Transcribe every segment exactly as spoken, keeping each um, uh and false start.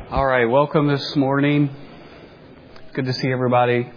All right, welcome this morning. Good to see everybody.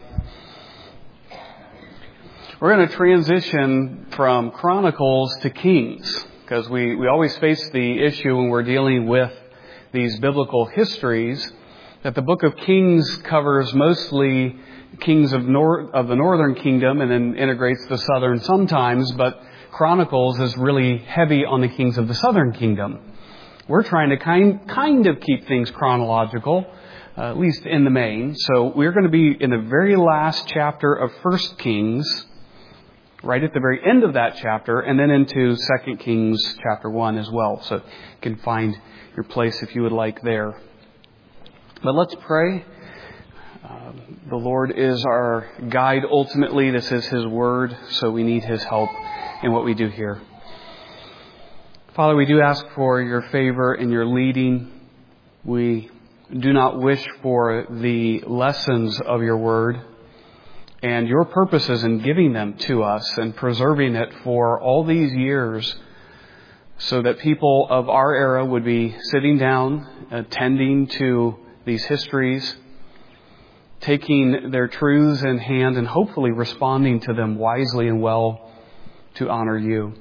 We're going to transition from Chronicles to Kings, because we, we always face the issue when we're dealing with these biblical histories that the book of Kings covers mostly kings of, nor- of the northern kingdom and then integrates the southern sometimes, but Chronicles is really heavy on the kings of the southern kingdom. We're trying to kind, kind of keep things chronological, uh, at least in the main. So we're going to be in the very last chapter of First Kings, right at the very end of that chapter, and then into Second Kings chapter one as well. So you can find your place if you would like there. But let's pray. Uh, the Lord is our guide ultimately. This is His Word, so we need His help in what we do here. Father, we do ask for your favor and your leading. We do not wish for the lessons of your word and your purposes in giving them to us and preserving it for all these years so that people of our era would be sitting down, attending to these histories, taking their truths in hand and hopefully responding to them wisely and well to honor you.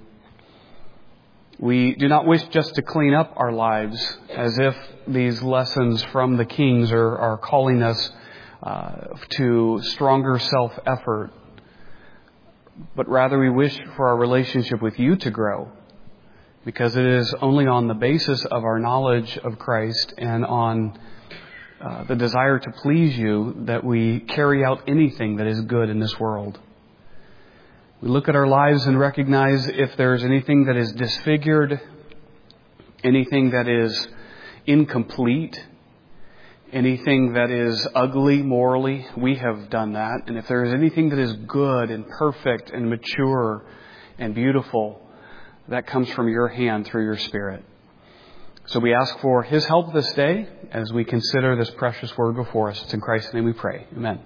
We do not wish just to clean up our lives as if these lessons from the kings are, are calling us uh, to stronger self-effort, but rather we wish for our relationship with you to grow, because it is only on the basis of our knowledge of Christ and on uh, the desire to please you that we carry out anything that is good in this world. We look at our lives and recognize if there's anything that is disfigured, anything that is incomplete, anything that is ugly morally, we have done that. And if there is anything that is good and perfect and mature and beautiful, that comes from your hand through your Spirit. So we ask for His help this day as we consider this precious word before us. It's in Christ's name we pray. Amen.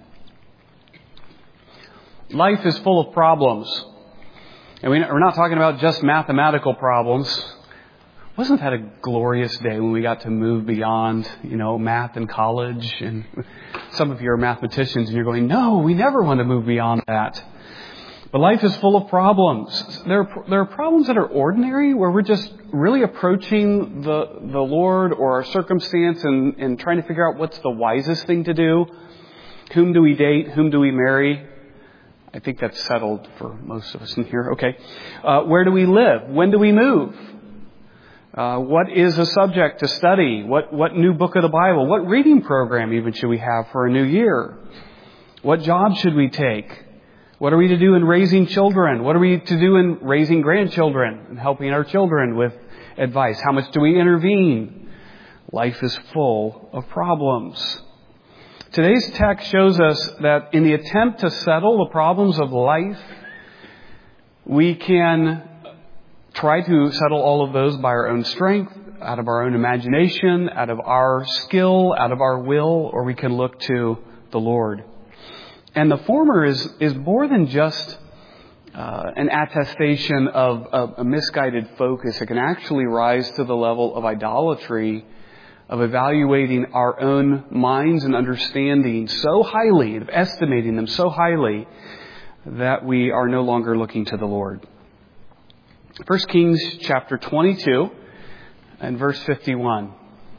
Life is full of problems. And we're not talking about just mathematical problems. Wasn't that a glorious day when we got to move beyond, you know, math in college? And some of you are mathematicians and you're going, no, we never want to move beyond that. But life is full of problems. There are, there are problems that are ordinary where we're just really approaching the, the Lord or our circumstance and, and trying to figure out what's the wisest thing to do. Whom do we date? Whom do we marry? I think that's settled for most of us in here. Okay. Uh, where do we live? When do we move? Uh, what is a subject to study? What, what new book of the Bible? What reading program even should we have for a new year? What job should we take? What are we to do in raising children? What are we to do in raising grandchildren and helping our children with advice? How much do we intervene? Life is full of problems. Today's text shows us that in the attempt to settle the problems of life, we can try to settle all of those by our own strength, out of our own imagination, out of our skill, out of our will, or we can look to the Lord. And the former is, is more than just uh, an attestation of, of a misguided focus. It can actually rise to the level of idolatry, of evaluating our own minds and understanding so highly, of estimating them so highly, that we are no longer looking to the Lord. First Kings chapter twenty-two and verse fifty-one.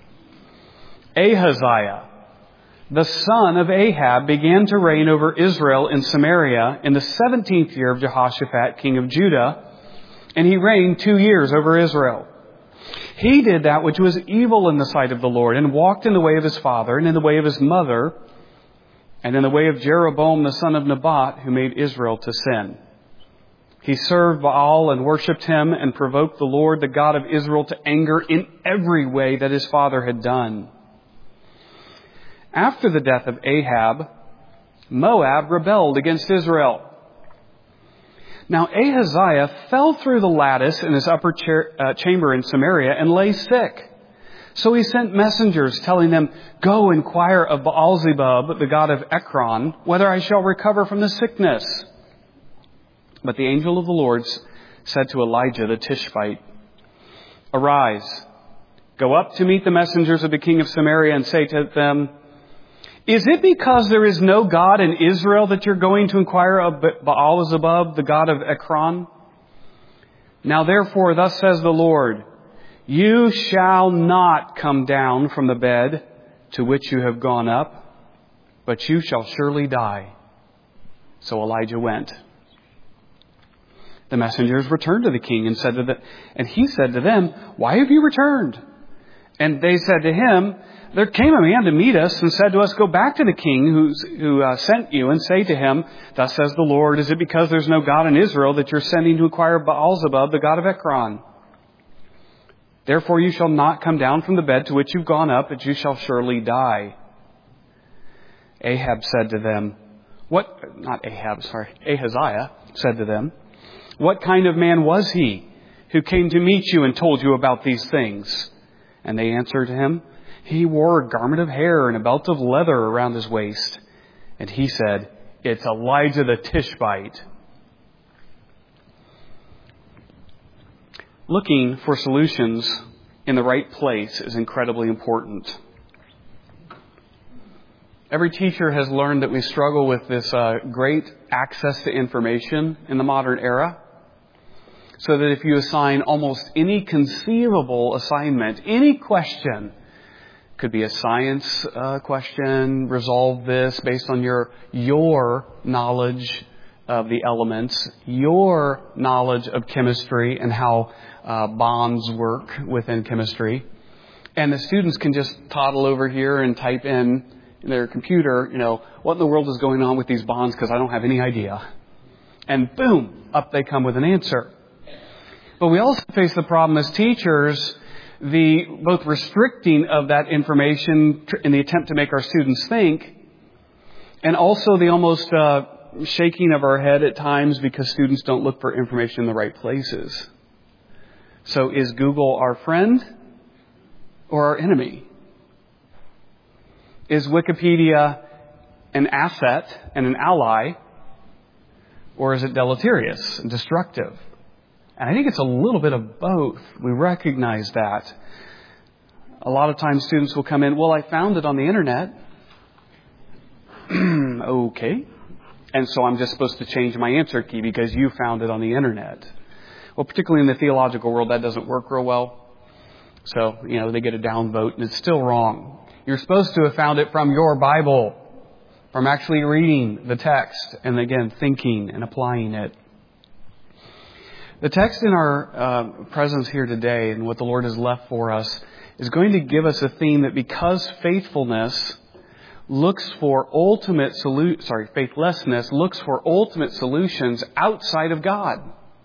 Ahaziah, the son of Ahab, began to reign over Israel in Samaria in the seventeenth year of Jehoshaphat, king of Judah, and he reigned two years over Israel. He did that which was evil in the sight of the Lord, and walked in the way of his father, and in the way of his mother, and in the way of Jeroboam the son of Nebat, who made Israel to sin. He served Baal and worshipped him, and provoked the Lord, the God of Israel, to anger in every way that his father had done. After the death of Ahab, Moab rebelled against Israel. Now Ahaziah fell through the lattice in his upper chair, uh, chamber in Samaria and lay sick. So he sent messengers telling them, go inquire of Baal-zebub, the god of Ekron, whether I shall recover from the sickness. But the angel of the Lord said to Elijah the Tishbite, arise, Go up to meet the messengers of the king of Samaria and say to them, is it because there is no God in Israel that you're going to inquire of Baal-zebub, the god of Ekron? Now therefore, thus says the Lord, you shall not come down from the bed to which you have gone up, but you shall surely die. So Elijah went. The messengers returned to the king and said to the, and he said to them, why have you returned? And they said to him, there came a man to meet us and said to us, go back to the king who's, who uh, sent you and say to him, thus says the Lord, is it because there's no God in Israel that you're sending to inquire of Baal-zebub, the god of Ekron? Therefore you shall not come down from the bed to which you've gone up, but you shall surely die. Ahab said to them, what, not Ahab, sorry, Ahaziah said to them, what kind of man was he who came to meet you and told you about these things? And they answered him, he wore a garment of hair and a belt of leather around his waist. And he said, it's Elijah the Tishbite. Looking for solutions in the right place is incredibly important. Every teacher has learned that we struggle with this uh, great access to information in the modern era. So that if you assign almost any conceivable assignment, any question, could be a science uh, question, resolve this based on your your knowledge of the elements, your knowledge of chemistry and how uh, bonds work within chemistry. And the students can just toddle over here and type in their computer, you know, what in the world is going on with these bonds because I don't have any idea. And boom, up they come with an answer. But we also face the problem as teachers, the both restricting of that information in the attempt to make our students think, and also the almost uh, shaking of our head at times because students don't look for information in the right places. So is Google our friend or our enemy? Is Wikipedia an asset and an ally, or is it deleterious and destructive? And I think it's a little bit of both. We recognize that. A lot of times students will come in, well, I found it on the internet. Okay. And so I'm just supposed to change my answer key because you found it on the internet. Well, particularly in the theological world, that doesn't work real well. So, you know, they get a downvote and it's still wrong. You're supposed to have found it from your Bible, from actually reading the text and again, thinking and applying it. The text in our uh, presence here today and what the Lord has left for us is going to give us a theme that because faithfulness looks for ultimate solu- sorry, faithlessness looks for ultimate solutions outside of God.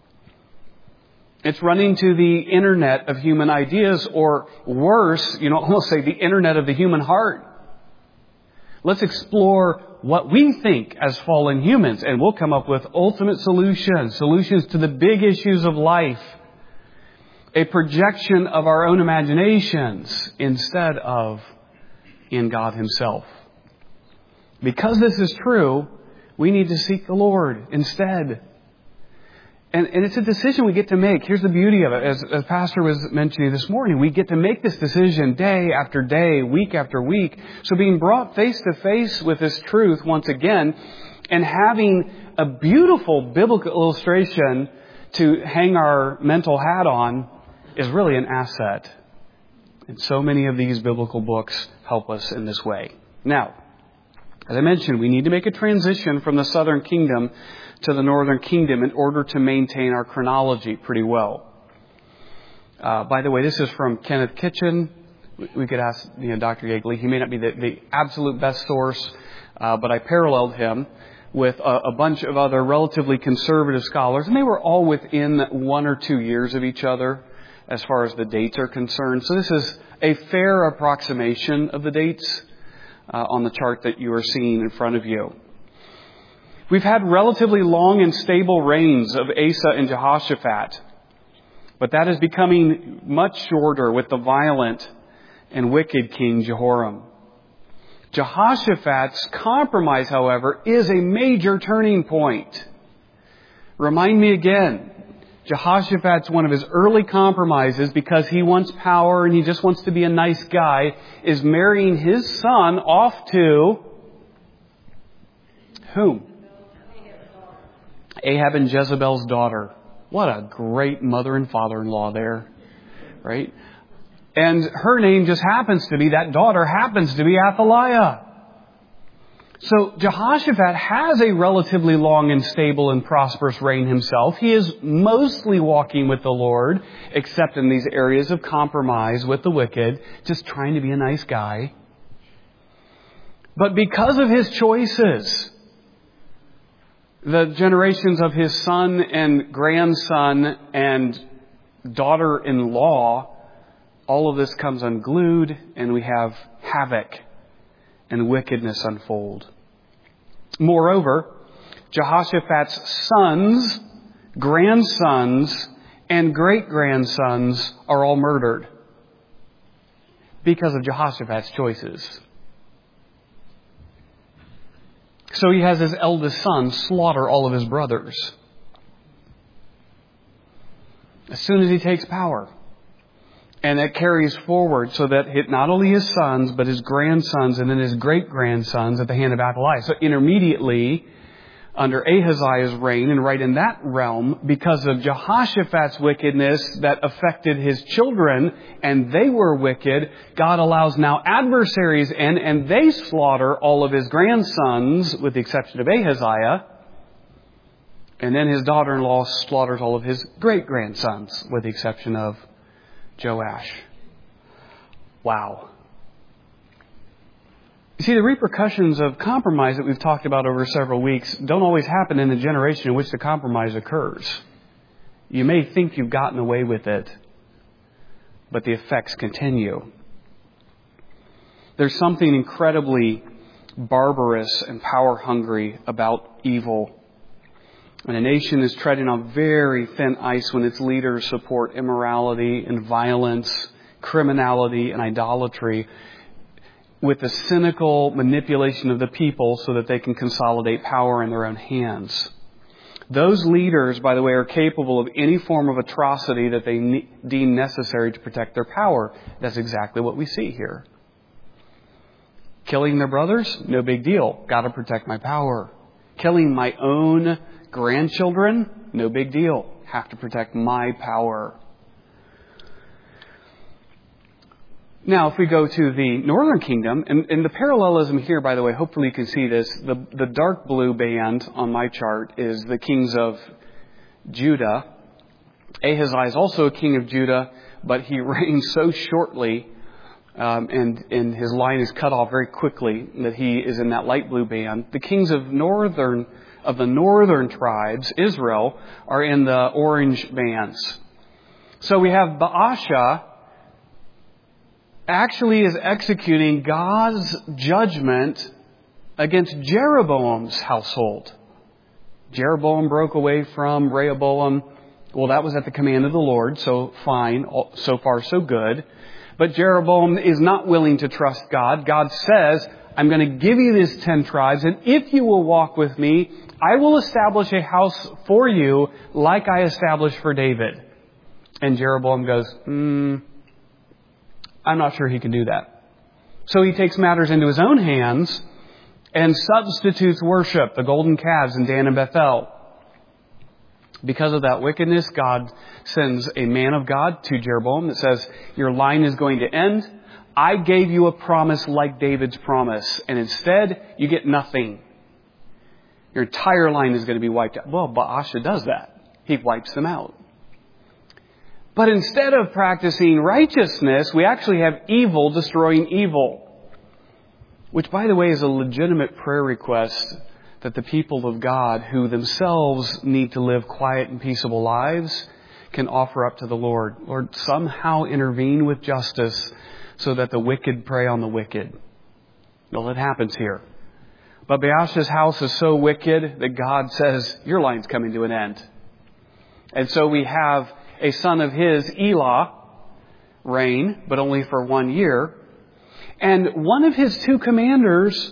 It's running to the internet of human ideas, or worse, you know, almost say the internet of the human heart. Let's explore what we think as fallen humans, and we'll come up with ultimate solutions, solutions to the big issues of life, a projection of our own imaginations instead of in God Himself. Because this is true, we need to seek the Lord instead. And, and it's a decision we get to make. Here's the beauty of it. As, as Pastor was mentioning this morning, we get to make this decision day after day, week after week. So being brought face to face with this truth once again and having a beautiful biblical illustration to hang our mental hat on is really an asset. And so many of these biblical books help us in this way. Now, as I mentioned, we need to make a transition from the southern kingdom to the northern kingdom in order to maintain our chronology pretty well. Uh, by the way, this is from Kenneth Kitchen. We could ask you know, Doctor Yeagley. He may not be the, the absolute best source, uh, but I paralleled him with a, a bunch of other relatively conservative scholars, and they were all within one or two years of each other as far as the dates are concerned. So this is a fair approximation of the dates uh, on the chart that you are seeing in front of you. We've had relatively long and stable reigns of Asa and Jehoshaphat, but that is becoming much shorter with the violent and wicked King Jehoram. Jehoshaphat's compromise, however, is a major turning point. Remind me again, Jehoshaphat's one of his early compromises, because he wants power and he just wants to be a nice guy, is marrying his son off to whom? Ahab and Jezebel's daughter. What a great mother and father-in-law there, right? And her name just happens to be, that daughter happens to be Athaliah. So Jehoshaphat has a relatively long and stable and prosperous reign himself. He is mostly walking with the Lord, except in these areas of compromise with the wicked, just trying to be a nice guy. But because of his choices, the generations of his son and grandson and daughter-in-law, all of this comes unglued, and we have havoc and wickedness unfold. Moreover, Jehoshaphat's sons, grandsons, and great-grandsons are all murdered because of Jehoshaphat's choices. So he has his eldest son slaughter all of his brothers as soon as he takes power. And that carries forward so that it, not only his sons, but his grandsons and then his great-grandsons at the hand of Athaliah. So intermediately, under Ahaziah's reign, and right in that realm, because of Jehoshaphat's wickedness that affected his children, and they were wicked, God allows now adversaries in, and they slaughter all of his grandsons, with the exception of Ahaziah. And then his daughter-in-law slaughters all of his great-grandsons, with the exception of Joash. Wow. You see, the repercussions of compromise that we've talked about over several weeks don't always happen in the generation in which the compromise occurs. You may think you've gotten away with it, but the effects continue. There's something incredibly barbarous and power-hungry about evil. And a nation is treading on very thin ice when its leaders support immorality and violence, criminality and idolatry, with the cynical manipulation of the people so that they can consolidate power in their own hands. Those leaders, by the way, are capable of any form of atrocity that they ne- deem necessary to protect their power. That's exactly what we see here. Killing their brothers? No big deal. Got to protect my power. Killing my own grandchildren? No big deal. Have to protect my power. Now, if we go to the northern kingdom, and, and the parallelism here, by the way, hopefully you can see this. The, the dark blue band on my chart is the kings of Judah. Ahaziah is also a king of Judah, but he reigns so shortly, um, and, and his line is cut off very quickly, that he is in that light blue band. The kings of northern of the northern tribes, Israel, are in the orange bands. So we have Baasha actually is executing God's judgment against Jeroboam's household. Jeroboam broke away from Rehoboam. Well, that was at the command of the Lord, so fine, so far so good. But Jeroboam is not willing to trust God. God says, I'm going to give you these ten tribes, and if you will walk with me, I will establish a house for you like I established for David. And Jeroboam goes, hmm, I'm not sure he can do that. So he takes matters into his own hands and substitutes worship, the golden calves in Dan and Bethel. Because of that wickedness, God sends a man of God to Jeroboam that says, your line is going to end. I gave you a promise like David's promise, and instead you get nothing. Your entire line is going to be wiped out. Well, Baasha does that. He wipes them out. But instead of practicing righteousness, we actually have evil destroying evil. Which, by the way, is a legitimate prayer request that the people of God, who themselves need to live quiet and peaceable lives, can offer up to the Lord. Lord, somehow intervene with justice so that the wicked prey on the wicked. Well, it happens here. But Baasha's house is so wicked that God says, your line's coming to an end. And so we have a son of his, Elah, reign, but only for one year. And one of his two commanders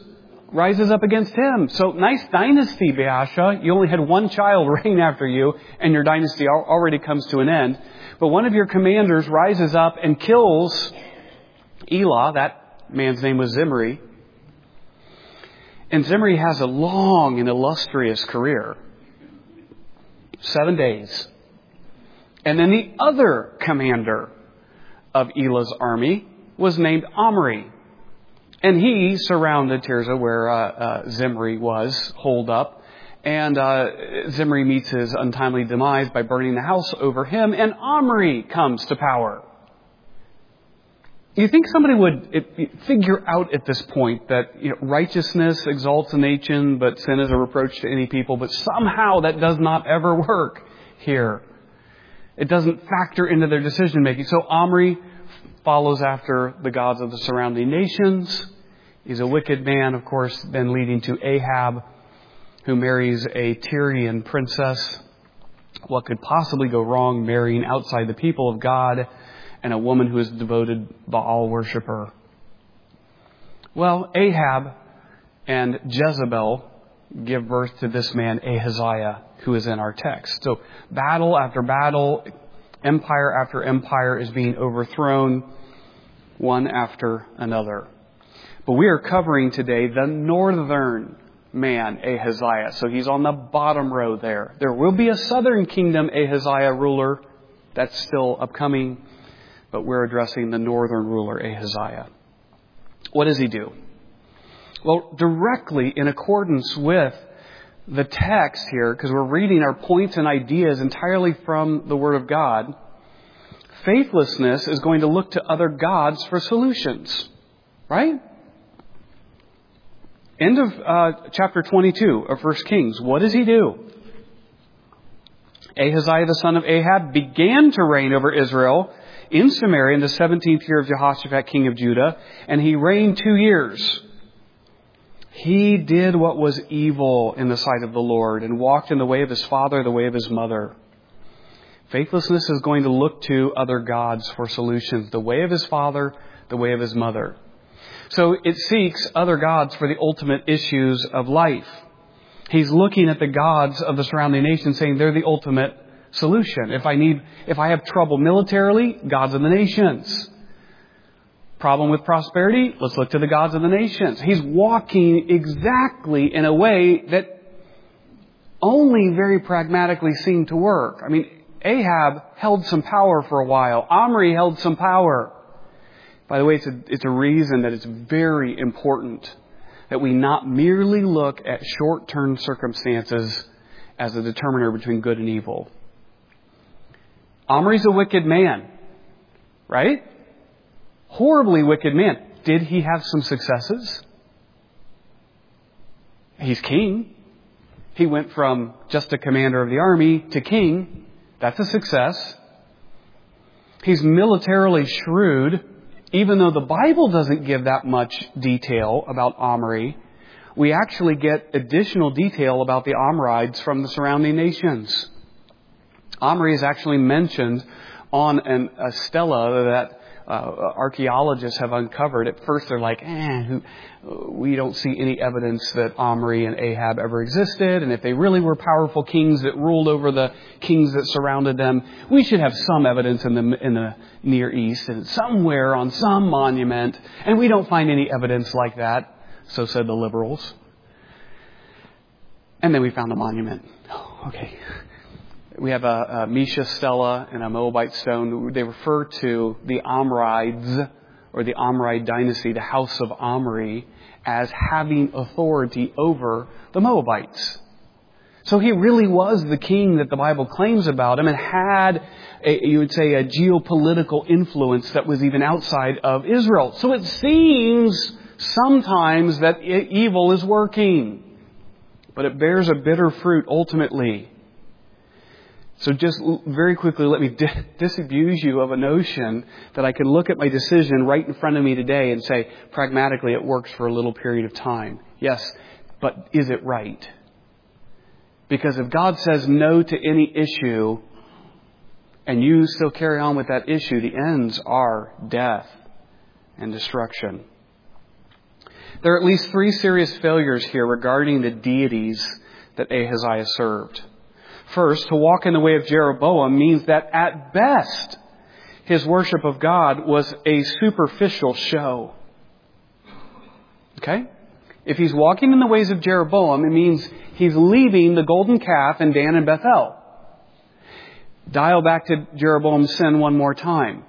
rises up against him. So nice dynasty, Baasha. You only had one child reign after you, and your dynasty already comes to an end. But one of your commanders rises up and kills Elah. That man's name was Zimri. And Zimri has a long and illustrious career. Seven days. And then the other commander of Elah's army was named Omri. And he surrounded Tirzah where uh, uh, Zimri was holed up. And uh, Zimri meets his untimely demise by burning the house over him. And Omri comes to power. You think somebody would it, figure out at this point that you know, righteousness exalts a nation, but sin is a reproach to any people. But somehow that does not ever work here. It doesn't factor into their decision making. So Omri follows after the gods of the surrounding nations. He's a wicked man, of course, then leading to Ahab, who marries a Tyrian princess. What could possibly go wrong marrying outside the people of God and a woman who is a devoted Baal worshiper? Well, Ahab and Jezebel give birth to this man, Ahaziah, who is in our text. So battle after battle, empire after empire is being overthrown, one after another. But we are covering today the northern man, Ahaziah. So he's on the bottom row there. There will be a southern kingdom Ahaziah ruler. That's still upcoming. But we're addressing the northern ruler, Ahaziah. What does he do? Well, directly in accordance with the text here, because we're reading our points and ideas entirely from the Word of God, faithlessness is going to look to other gods for solutions. Right? End of uh, chapter twenty-two of First Kings. What does he do? Ahaziah, the son of Ahab, began to reign over Israel in Samaria in the seventeenth year of Jehoshaphat, king of Judah, and he reigned two years. He did what was evil in the sight of the Lord and walked in the way of his father, the way of his mother. Faithlessness is going to look to other gods for solutions, the way of his father, the way of his mother. So it seeks other gods for the ultimate issues of life. He's looking at the gods of the surrounding nations saying they're the ultimate solution. If I need, if I have trouble militarily, gods of the nations. Problem with prosperity, let's look to the gods of the nations. He's walking exactly in a way that only very pragmatically seemed to work. I mean, Ahab held some power for a while. Omri held some power. By the way, it's a, it's a reason that it's very important that we not merely look at short-term circumstances as a determiner between good and evil. Omri's a wicked man, right? Horribly wicked man. Did he have some successes? He's king. He went from just a commander of the army to king. That's a success. He's militarily shrewd. Even though the Bible doesn't give that much detail about Omri, we actually get additional detail about the Omrides from the surrounding nations. Omri is actually mentioned on an, a stela that uh, archaeologists have uncovered. At first they're like, eh, who, we don't see any evidence that Omri and Ahab ever existed. And if they really were powerful kings that ruled over the kings that surrounded them, we should have some evidence in the, in the Near East and somewhere on some monument. And we don't find any evidence like that. So said the liberals. And then we found a monument. Oh, okay. We have a, a Mesha stela and a Moabite stone. They refer to the Omrides or the Omride dynasty, the house of Omri, as having authority over the Moabites. So he really was the king that the Bible claims about him and had, a, you would say, a geopolitical influence that was even outside of Israel. So it seems sometimes that evil is working, but it bears a bitter fruit ultimately. So just very quickly, let me di- disabuse you of a notion that I can look at my decision right in front of me today and say, pragmatically, it works for a little period of time. Yes, but is it right? Because if God says no to any issue and you still carry on with that issue, the ends are death and destruction. There are at least three serious failures here regarding the deities that Ahaziah served. First, to walk in the way of Jeroboam means that at best, his worship of God was a superficial show. Okay? If he's walking in the ways of Jeroboam, it means he's leaving the golden calf in Dan and Bethel. Dial back to Jeroboam's sin one more time.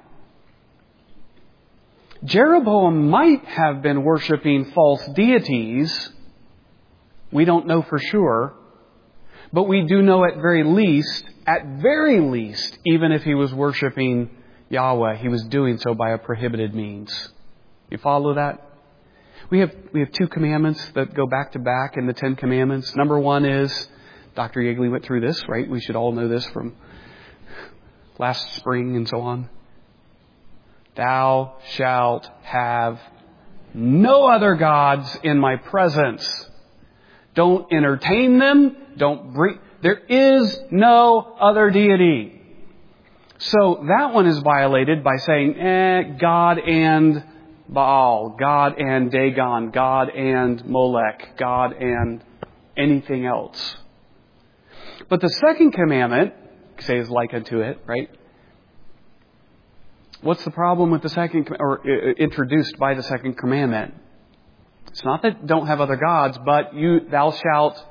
Jeroboam might have been worshiping false deities. We don't know for sure. But we do know at very least, at very least, even if he was worshiping Yahweh, he was doing so by a prohibited means. You follow that? We have we have two commandments that go back to back in the Ten Commandments. Number one is, Doctor Yeagley went through this, right? We should all know this from last spring and so on. Thou shalt have no other gods in my presence. Don't entertain them. Don't bring. There is no other deity. So that one is violated by saying, eh, God and Baal, God and Dagon, God and Molech, God and anything else. But the second commandment, say, is like unto it, right? What's the problem with the second, or uh, introduced by the second commandment? It's not that don't have other gods, but you, thou shalt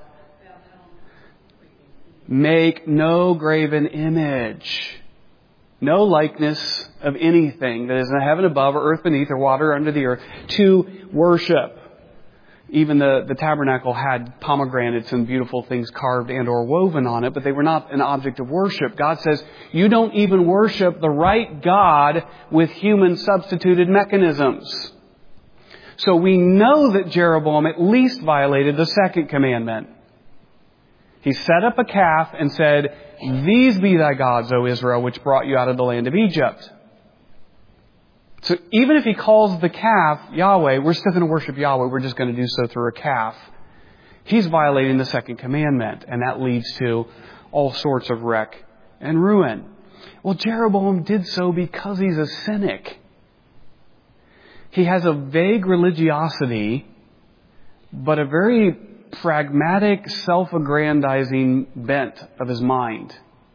make no graven image. No likeness of anything that is in heaven above or earth beneath or water under the earth to worship. Even the, the tabernacle had pomegranates and beautiful things carved and or woven on it, but they were not an object of worship. God says, you don't even worship the right God with human substituted mechanisms. So we know that Jeroboam at least violated the second commandment. He set up a calf and said, these be thy gods, O Israel, which brought you out of the land of Egypt. So even if he calls the calf Yahweh, we're still going to worship Yahweh. We're just going to do so through a calf. He's violating the second commandment, and that leads to all sorts of wreck and ruin. Well, Jeroboam did so because he's a cynic. He has a vague religiosity, but a very pragmatic, self-aggrandizing bent of his mind.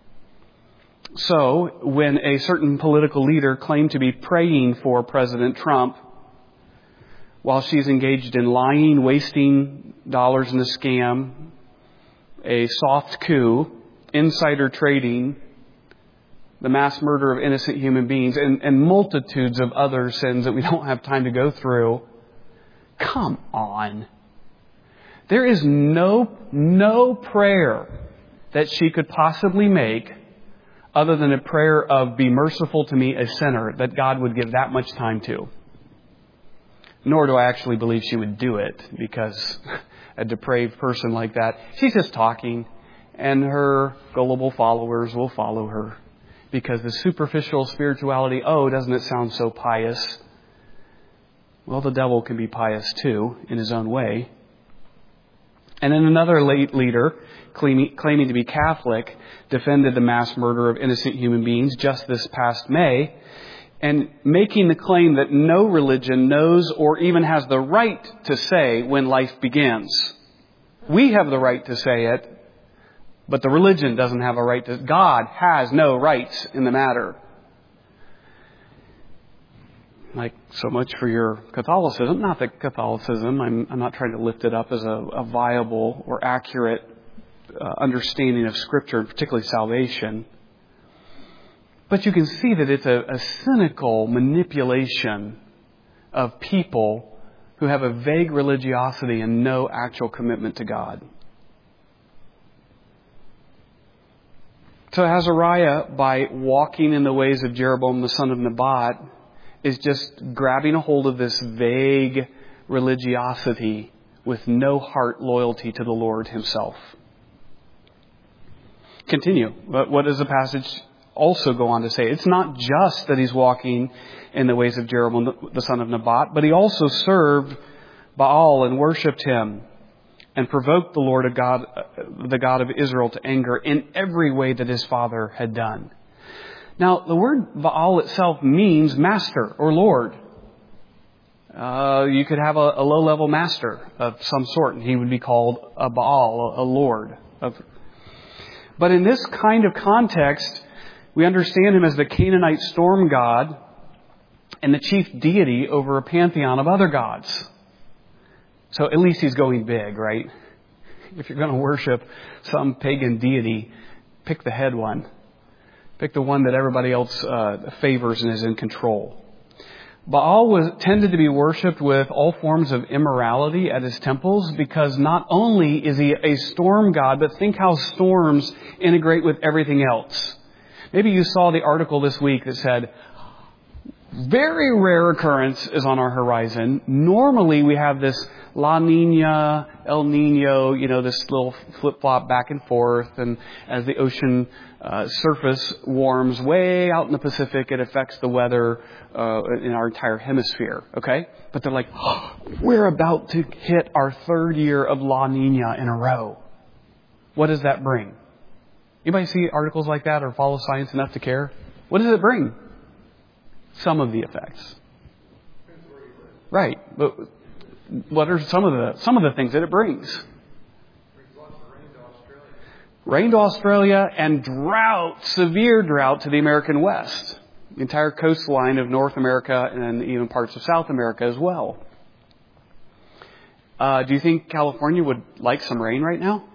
So, when a certain political leader claimed to be praying for President Trump, while she's engaged in lying, wasting dollars in a scam, a soft coup, insider trading, the mass murder of innocent human beings, and, and multitudes of other sins that we don't have time to go through, come on. There is no, no prayer that she could possibly make other than a prayer of be merciful to me, a sinner, that God would give that much time to. Nor do I actually believe she would do it, because a depraved person like that, she's just talking, and her gullible followers will follow her. Because the superficial spirituality, oh, doesn't it sound so pious? Well, the devil can be pious too, in his own way. And then another late leader, claiming, claiming to be Catholic, defended the mass murder of innocent human beings just this past May, and making the claim that no religion knows or even has the right to say when life begins. We have the right to say it, but the religion doesn't have a right to. God has no rights in the matter. Like so much for your Catholicism. Not that Catholicism, I'm, I'm not trying to lift it up as a, a viable or accurate uh, understanding of Scripture, and particularly salvation. But you can see that it's a, a cynical manipulation of people who have a vague religiosity and no actual commitment to God. So Azariah, by walking in the ways of Jeroboam the son of Nebat, is just grabbing a hold of this vague religiosity with no heart loyalty to the Lord himself. Continue. But what does the passage also go on to say? It's not just that he's walking in the ways of Jeroboam the son of Nebat, but he also served Baal and worshipped him and provoked the Lord of God, the God of Israel, to anger in every way that his father had done. Now, the word Baal itself means master or Lord. Uh, you could have a, a low-level master of some sort, and he would be called a Baal, a lord. Of, but in this kind of context, we understand him as the Canaanite storm god and the chief deity over a pantheon of other gods. So at least he's going big, right? If you're going to worship some pagan deity, pick the head one. Pick the one that everybody else uh, favors and is in control. Baal was tended to be worshipped with all forms of immorality at his temples because not only is he a storm god, but think how storms integrate with everything else. Maybe you saw the article this week that said, very rare occurrence is on our horizon. Normally we have this La Nina, El Nino, you know, this little flip-flop back and forth. And as the ocean uh, surface warms way out in the Pacific, it affects the weather uh, in our entire hemisphere. Okay? But they're like, oh, we're about to hit our third year of La Nina in a row. What does that bring? Anybody see articles like that or follow science enough to care? What does it bring? Some of the effects. Right. But what are some of the some of the things that it brings? Rain to Australia and drought, severe drought to the American West. The entire coastline of North America and even parts of South America as well. Uh, do you think California would like some rain right now?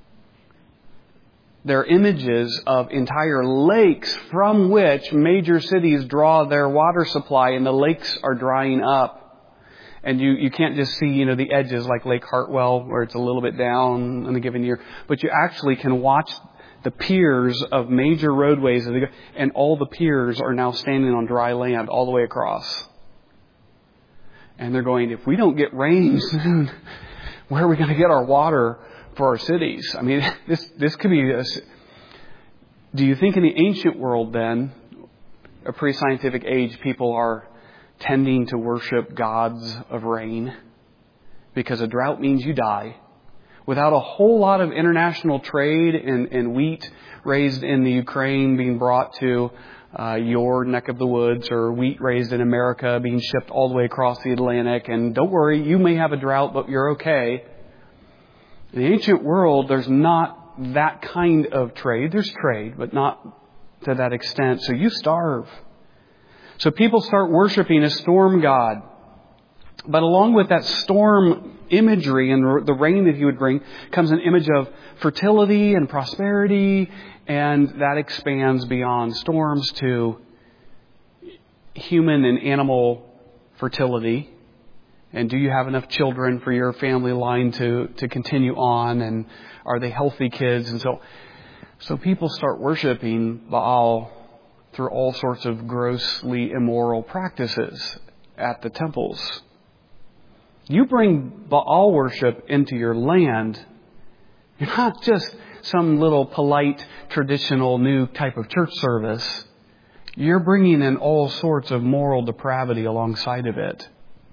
There are images of entire lakes from which major cities draw their water supply, and the lakes are drying up. And you, you can't just see, you know, the edges like Lake Hartwell where it's a little bit down in a given year, but you actually can watch the piers of major roadways, and all the piers are now standing on dry land all the way across. And they're going, if we don't get rain soon, where are we going to get our water for our cities? I mean, this this could be a, do you think in the ancient world then, a pre-scientific age, people are tending to worship gods of rain? Because a drought means you die. Without a whole lot of international trade and, and wheat raised in the Ukraine being brought to uh, your neck of the woods, or wheat raised in America being shipped all the way across the Atlantic, and don't worry, you may have a drought, but you're okay. In the ancient world, there's not that kind of trade. There's trade, but not to that extent. So you starve. So people start worshiping a storm god. But along with that storm imagery and the rain that he would bring comes an image of fertility and prosperity, and that expands beyond storms to human and animal fertility. And do you have enough children for your family line to, to continue on? And are they healthy kids? And so, so people start worshiping Baal through all sorts of grossly immoral practices at the temples. You bring Baal worship into your land, you're not just some little polite, traditional, new type of church service. You're bringing in all sorts of moral depravity alongside of it.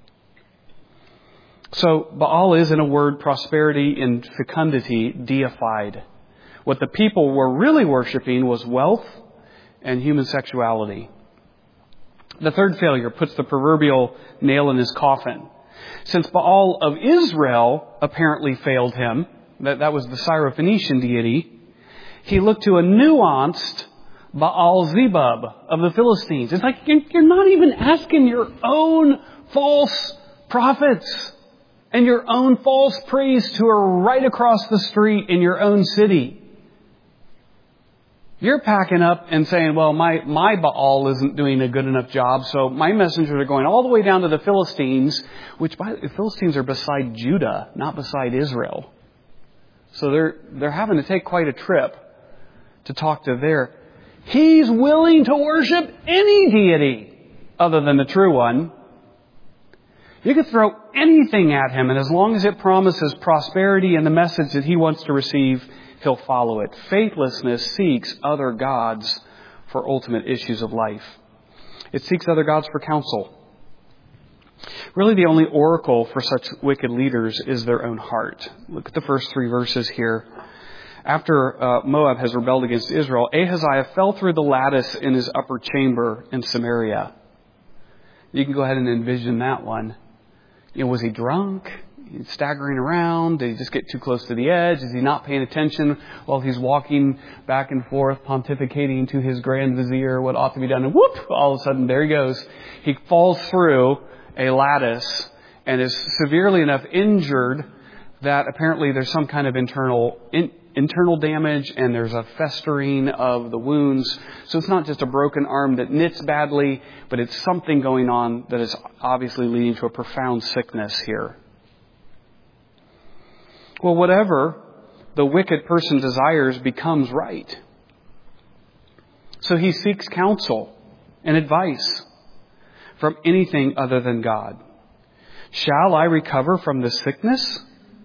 So Baal is, in a word, prosperity and fecundity deified. What the people were really worshiping was wealth and human sexuality. The third failure puts the proverbial nail in his coffin. Since Baal of Israel apparently failed him, that, that was the Syrophoenician deity, he looked to a nuanced Baal-zebub of the Philistines. It's like you're, you're not even asking your own false prophets and your own false priests who are right across the street in your own city. You're packing up and saying, well, my, my Baal isn't doing a good enough job, so my messengers are going all the way down to the Philistines, which by the Philistines are beside Judah, not beside Israel. So they're they're having to take quite a trip to talk to their... He's willing to worship any deity other than the true one. You could throw anything at him, and as long as it promises prosperity and the message that he wants to receive, he'll follow it. Faithlessness seeks other gods for ultimate issues of life. It seeks other gods for counsel. Really, the only oracle for such wicked leaders is their own heart. Look at the first three verses here. After uh, Moab has rebelled against Israel, Ahaziah fell through the lattice in his upper chamber in Samaria. You can go ahead and envision that one. You know, was he drunk? He's staggering around? Did he just get too close to the edge? Is he not paying attention while he's walking back and forth, pontificating to his grand vizier what ought to be done? And whoop! All of a sudden, there he goes. He falls through a lattice and is severely enough injured that apparently there's some kind of internal in, internal damage and there's a festering of the wounds. So it's not just a broken arm that knits badly, but it's something going on that is obviously leading to a profound sickness here. Well, whatever the wicked person desires becomes right. So he seeks counsel and advice from anything other than God. Shall I recover from this sickness?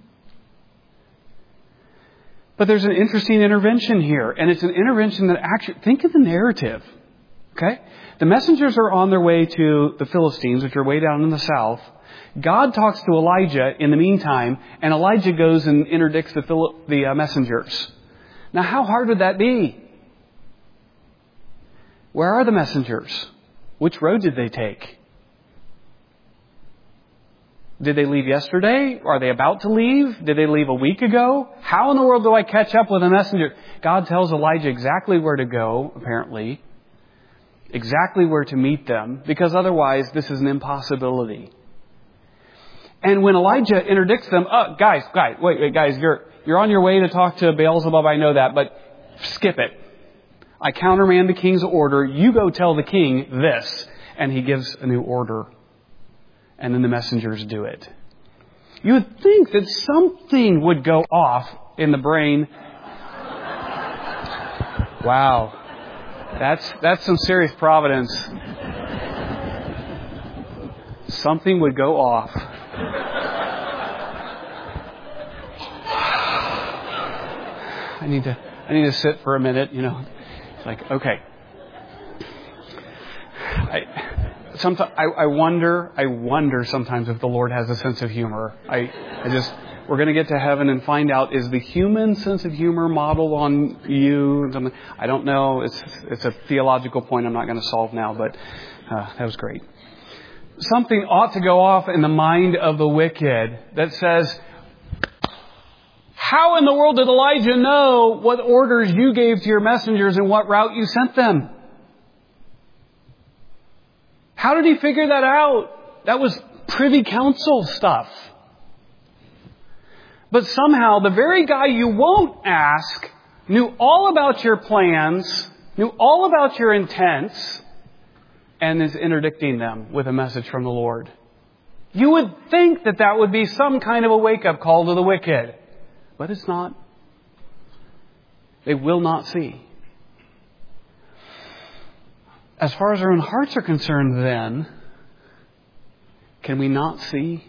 But there's an interesting intervention here, and it's an intervention that actually, think of the narrative, okay? The messengers are on their way to the Philistines, which are way down in the south. God talks to Elijah in the meantime, and Elijah goes and interdicts the, Phil- the uh, messengers. Now, how hard would that be? Where are the messengers? Which road did they take? Did they leave yesterday? Are they about to leave? Did they leave a week ago? How in the world do I catch up with a messenger? God tells Elijah exactly where to go, apparently. Exactly where to meet them, because otherwise this is an impossibility. And when Elijah interdicts them, oh, guys, guys, wait, wait, guys, you're you're on your way to talk to Beelzebub, I know that, but skip it. I countermand the king's order. You go tell the king this. And he gives a new order. And then the messengers do it. You would think that something would go off in the brain. Wow. That's that's some serious providence. Something would go off. I need to I need to sit for a minute, you know. It's like, okay. I sometimes I, I wonder I wonder sometimes if the Lord has a sense of humor. I I just we're going to get to heaven and find out, is the human sense of humor modeled on you? I don't know. It's it's a theological point I'm not going to solve now, but uh, that was great. Something ought to go off in the mind of the wicked that says, how in the world did Elijah know what orders you gave to your messengers and what route you sent them? How did he figure that out? That was privy council stuff. But somehow the very guy you won't ask knew all about your plans, knew all about your intents, and is interdicting them with a message from the Lord. You would think that that would be some kind of a wake-up call to the wicked. But it's not. They will not see. As far as our own hearts are concerned, then, can we not see?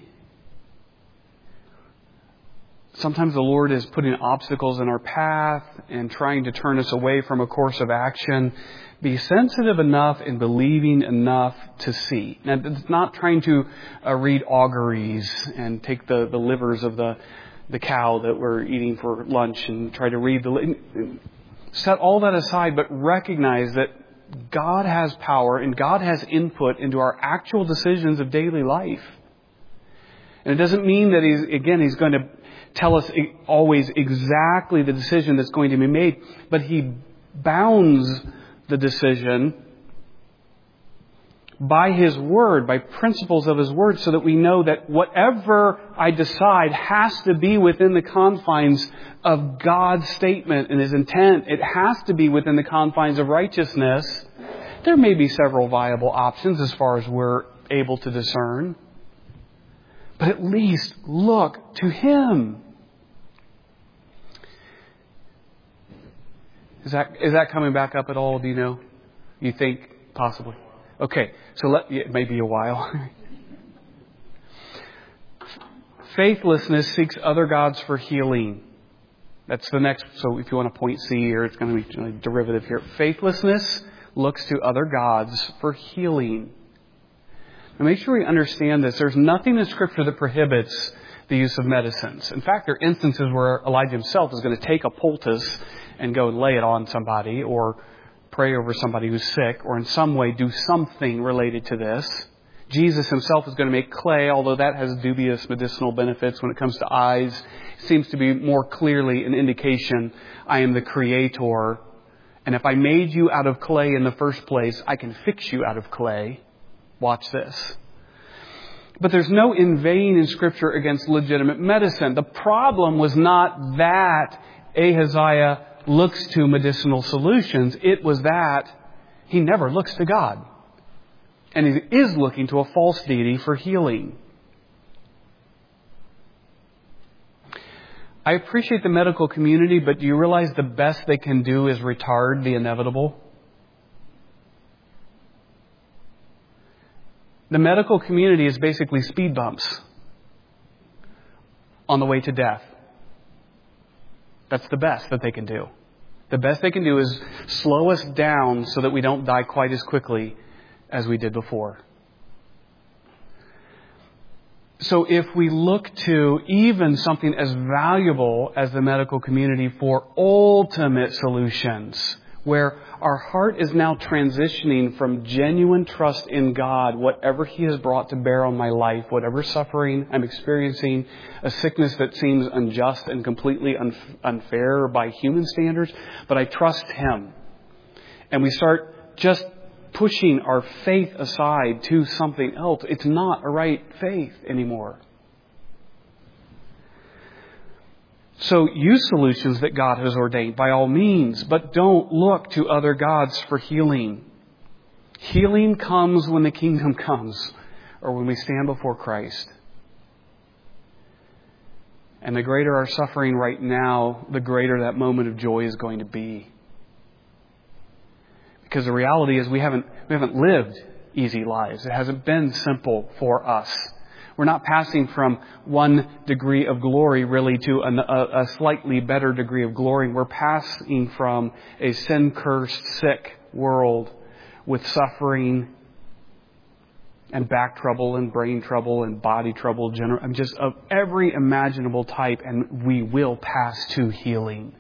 Sometimes the Lord is putting obstacles in our path and trying to turn us away from a course of action. Be sensitive enough and believing enough to see. Now, it's not trying to uh, read auguries and take the, the livers of the, the cow that we're eating for lunch and try to read the... Set all that aside, but recognize that God has power and God has input into our actual decisions of daily life. And it doesn't mean that he's, again, he's going to tell us always exactly the decision that's going to be made, but he bounds the decision by his word, by principles of his word, so that we know that whatever I decide has to be within the confines of God's statement and his intent. It has to be within the confines of righteousness. There may be several viable options as far as we're able to discern, but at least look to him. Is that is that coming back up at all? Do you know? You think possibly? Okay, so let it may be a while. Faithlessness seeks other gods for healing. That's the next. So if you want to point C here, it's going to be a derivative here. Faithlessness looks to other gods for healing. Now make sure we understand this. There's nothing in Scripture that prohibits the use of medicines. In fact, there are instances where Elijah himself is going to take a poultice and go and lay it on somebody, or pray over somebody who's sick, or in some way do something related to this. Jesus himself is going to make clay, although that has dubious medicinal benefits when it comes to eyes. It seems to be more clearly an indication, I am the creator. And if I made you out of clay in the first place, I can fix you out of clay. Watch this. But there's no inveighing in Scripture against legitimate medicine. The problem was not that Ahaziah looks to medicinal solutions. It was that he never looks to God. And he is looking to a false deity for healing. I appreciate the medical community, but do you realize the best they can do is retard the inevitable? The medical community is basically speed bumps on the way to death. That's the best that they can do. The best they can do is slow us down so that we don't die quite as quickly as we did before. So if we look to even something as valuable as the medical community for ultimate solutions, where our heart is now transitioning from genuine trust in God, whatever He has brought to bear on my life, whatever suffering I'm experiencing, a sickness that seems unjust and completely unfair by human standards, but I trust Him. And we start just pushing our faith aside to something else. It's not a right faith anymore. So use solutions that God has ordained by all means, but don't look to other gods for healing. Healing comes when the kingdom comes, or when we stand before Christ. And the greater our suffering right now, the greater that moment of joy is going to be. Because the reality is we haven't we haven't lived easy lives. It hasn't been simple for us. We're not passing from one degree of glory really to an, a, a slightly better degree of glory. We're passing from a sin-cursed, sick world with suffering and back trouble and brain trouble and body trouble, gener- just of every imaginable type, and we will pass to healing.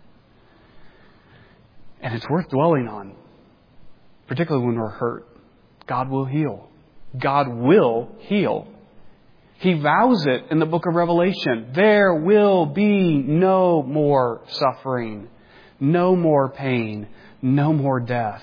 And it's worth dwelling on, particularly when we're hurt. God will heal. God will heal. He vows it in the book of Revelation. There will be no more suffering, no more pain, no more death.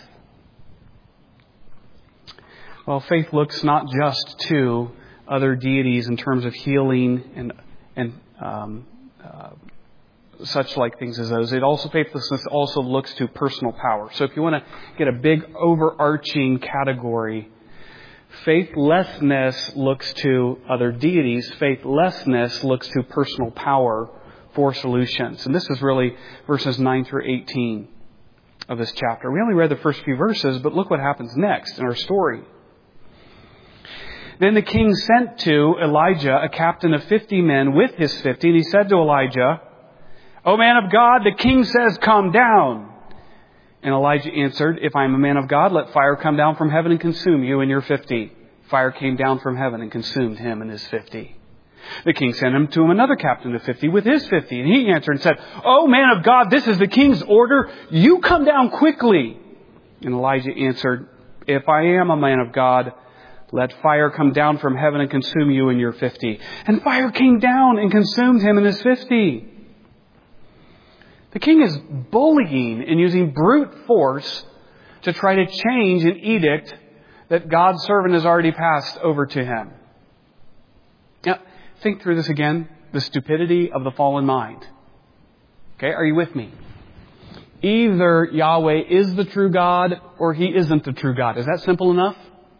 Well, faith looks not just to other deities in terms of healing and and um, uh, such like things as those. It also faithlessness also looks to personal power. So if you want to get a big overarching category, faithlessness looks to other deities. Faithlessness looks to personal power for solutions. And this is really verses nine through eighteen of this chapter. We only read the first few verses, but look what happens next in our story. Then the king sent to Elijah a captain of fifty men with his fifty, and he said to Elijah, "O man of God, the king says, come down." And Elijah answered, "If I am a man of God, let fire come down from heaven and consume you and your fifty." Fire came down from heaven and consumed him and his fifty. The king sent him to him another captain of fifty with his fifty. And he answered and said, "O man of God, this is the king's order. You come down quickly." And Elijah answered, "If I am a man of God, let fire come down from heaven and consume you and your fifty." And fire came down and consumed him and his fifty. The king is bullying and using brute force to try to change an edict that God's servant has already passed over to him. Now, think through this again. The stupidity of the fallen mind. Okay, are you with me? Either Yahweh is the true God or He isn't the true God. Is that simple enough?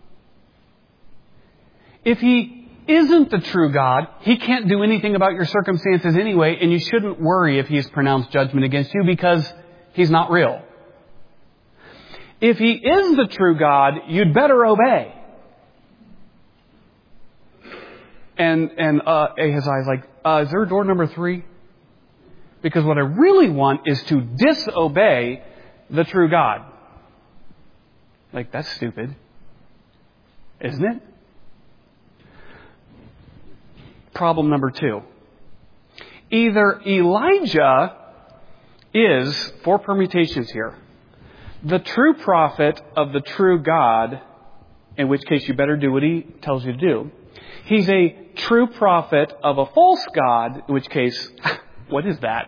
If He isn't the true God, He can't do anything about your circumstances anyway, and you shouldn't worry if He's pronounced judgment against you because He's not real. If He is the true God, you'd better obey. And and uh, Ahaziah is like, uh, is there a door number three? Because what I really want is to disobey the true God. Like, that's stupid, isn't it? Problem number two. Either Elijah is, four permutations here, the true prophet of the true God, in which case you better do what he tells you to do. He's a true prophet of a false god, in which case, what is that?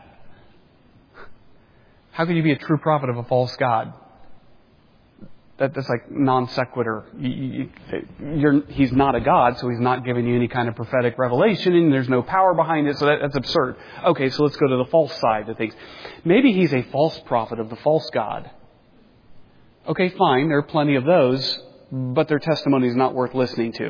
How can you be a true prophet of a false god? That, that's like non sequitur. You, you, you're, he's not a god, so he's not giving you any kind of prophetic revelation, and there's no power behind it, so that, that's absurd. Okay, so let's go to the false side of things. Maybe he's a false prophet of the false god. Okay, fine, there are plenty of those, but their testimony is not worth listening to.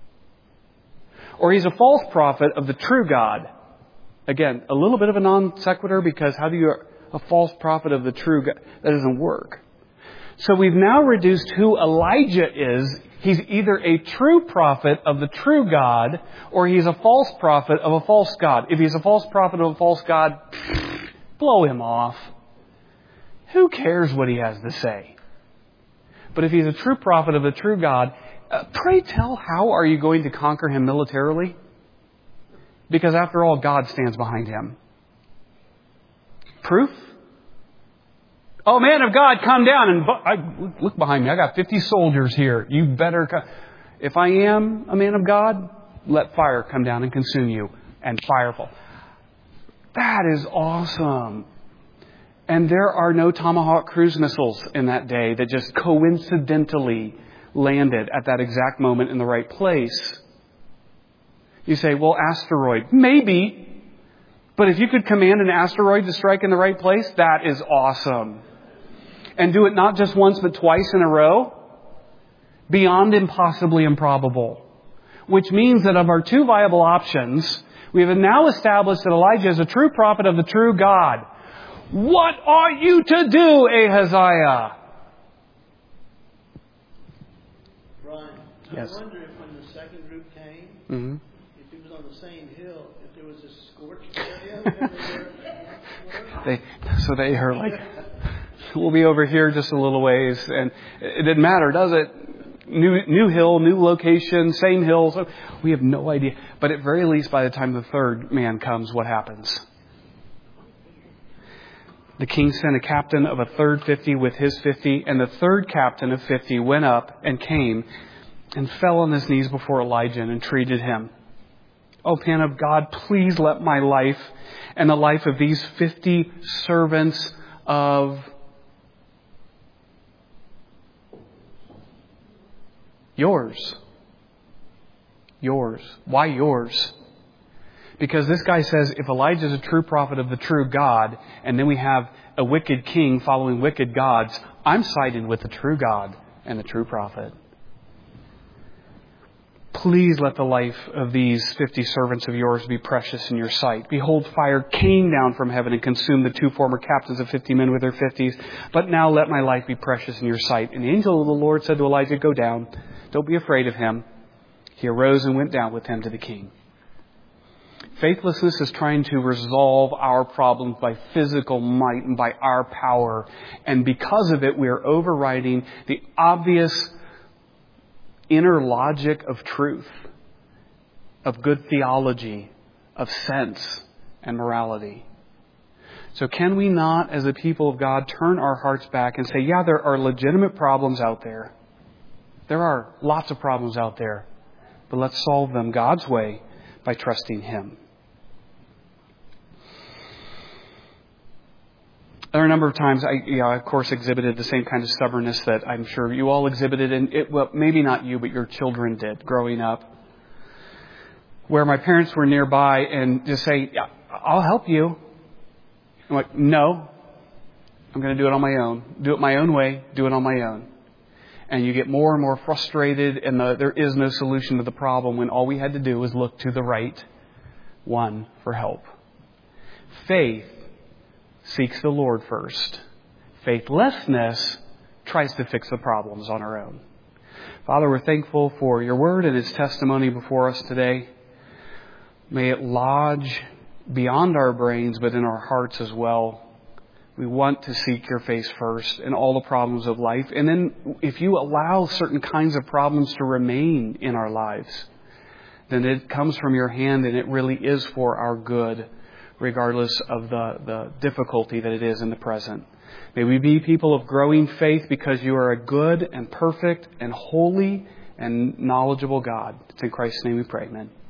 Or he's a false prophet of the true God. Again, a little bit of a non sequitur, because how do you, a false prophet of the true God? That doesn't work. So we've now reduced who Elijah is. He's either a true prophet of the true God, or he's a false prophet of a false God. If he's a false prophet of a false God, blow him off. Who cares what he has to say? But if he's a true prophet of the true God, uh, pray tell, how are you going to conquer him militarily? Because after all, God stands behind him. Proof? Oh, man of God, come down and bu- I, look behind me. I got fifty soldiers here. You better come. If I am a man of God, let fire come down and consume you. And fire fall. That is awesome. And there are no Tomahawk cruise missiles in that day that just coincidentally landed at that exact moment in the right place. You say, well, asteroid. Maybe. But if you could command an asteroid to strike in the right place, that is awesome. And do it not just once, but twice in a row. Beyond impossibly improbable. Which means that of our two viable options, we have now established that Elijah is a true prophet of the true God. What ought you to do, Ahaziah? Brian, yes. I wonder if when the second group came, mm-hmm. if it was on the same hill, if there was a scorched area. they, so they are like, we'll be over here just a little ways. And it didn't matter, does it? New, new hill, new location, same hill. So we have no idea. But at very least, by the time the third man comes, what happens? The king sent a captain of a third fifty with his fifty, and the third captain of fifty went up and came and fell on his knees before Elijah and entreated him. Oh, man of God, please let my life and the life of these fifty servants of yours. Yours. Why yours? Because this guy says, if Elijah is a true prophet of the true God, and then we have a wicked king following wicked gods, I'm siding with the true God and the true prophet. Please let the life of these fifty servants of yours be precious in your sight. Behold, fire came down from heaven and consumed the two former captains of fifty men with their fifties. But now let my life be precious in your sight. And the angel of the Lord said to Elijah, go down. Don't be afraid of him. He arose and went down with him to the king. Faithlessness is trying to resolve our problems by physical might and by our power. And because of it, we are overriding the obvious inner logic of truth, of good theology, of sense and morality. So can we not, as a people of God, turn our hearts back and say, yeah, there are legitimate problems out there. There are lots of problems out there. But let's solve them God's way by trusting Him. There are a number of times I, you know, of course, exhibited the same kind of stubbornness that I'm sure you all exhibited, and it, well, maybe not you, but your children did growing up, where my parents were nearby and just say, yeah, I'll help you. I'm like, no, I'm going to do it on my own. Do it my own way. Do it on my own. And you get more and more frustrated, and the, there is no solution to the problem when all we had to do was look to the right one for help. Faith seeks the Lord first. Faithlessness tries to fix the problems on our own. Father, we're thankful for your word and its testimony before us today. May it lodge beyond our brains, but in our hearts as well. We want to seek your face first in all the problems of life. And then if you allow certain kinds of problems to remain in our lives, then it comes from your hand and it really is for our good, regardless of the, the difficulty that it is in the present. May we be people of growing faith because you are a good and perfect and holy and knowledgeable God. It's in Christ's name we pray, amen.